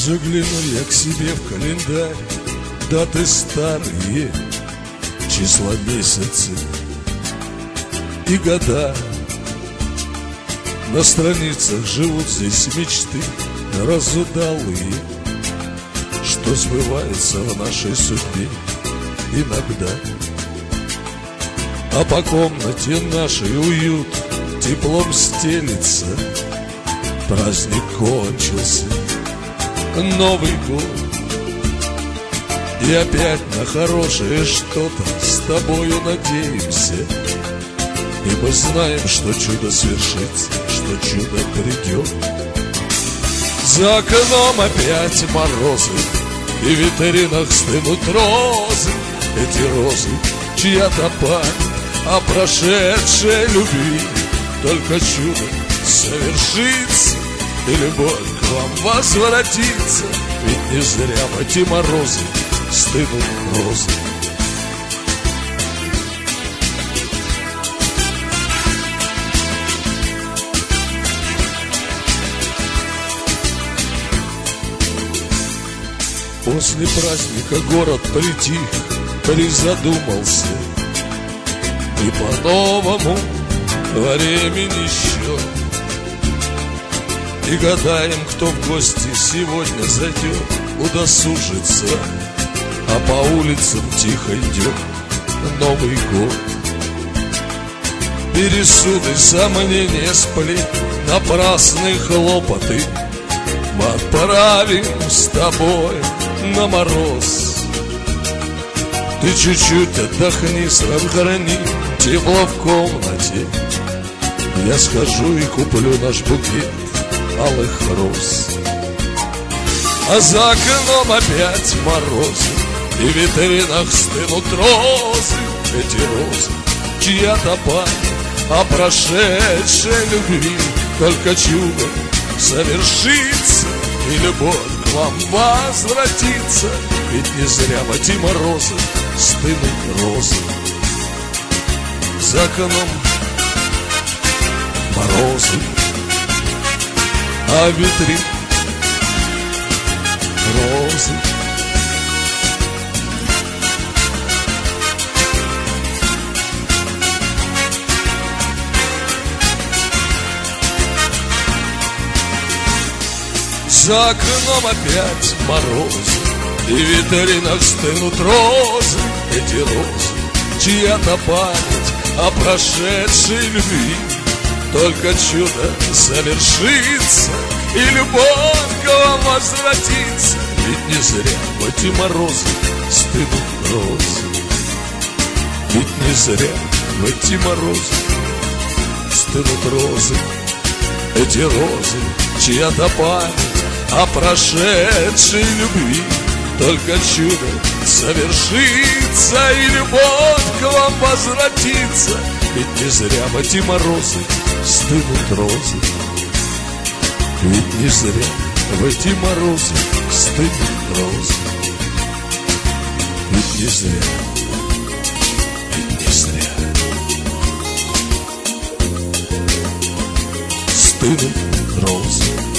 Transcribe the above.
Загляну я к себе в календарь, даты старые, числа, месяцы и года. На страницах живут здесь мечты разудалые, что сбывается в нашей судьбе иногда. А по комнате нашей уют теплом стелится. Праздник кончился, Новый год, и опять на хорошее что-то с тобою надеемся. И мы знаем, что чудо свершится, что чудо придет. За окном опять морозы, и в витринах стынут розы. Эти розы чья-то память о прошедшей любви. Только чудо совершится, и любовь к вам возвратится. Ведь не зря в эти морозы стынут розы. После праздника город притих, призадумался, и по-новому времени счет. И гадаем, кто в гости сегодня зайдет, удосужится, а по улицам тихо идет Новый год. Пересуды, сомнения, сплетни, напрасные хлопоты мы отправим с тобой на мороз. Ты чуть-чуть отдохни, сохрани тепло в комнате. Я схожу и куплю наш букет алых роз. А за окном опять морозы, и в витринах стынут розы. Эти розы чья-то память о прошедшей любви. Только чудо совершится, и любовь к вам возвратится. Ведь не зря в эти морозы стынут розы. За окном морозы, а в витринах розы. За окном опять морозы, и в витринах стынут розы. Эти розы чья-то память о прошедшей любви. Только чудо совершится, и любовь к вам возвратится. Ведь не зря в эти морозы стынут розы. Ведь не зря в эти морозы стынут розы. Эти розы чья-то память о прошедшей любви. Только чудо совершится, и любовь к вам возвратится. Ведь не зря в эти морозы стынут розы. Ведь не зря в эти морозы стынут розы. Ведь не зря, ведь не зря стынут розы.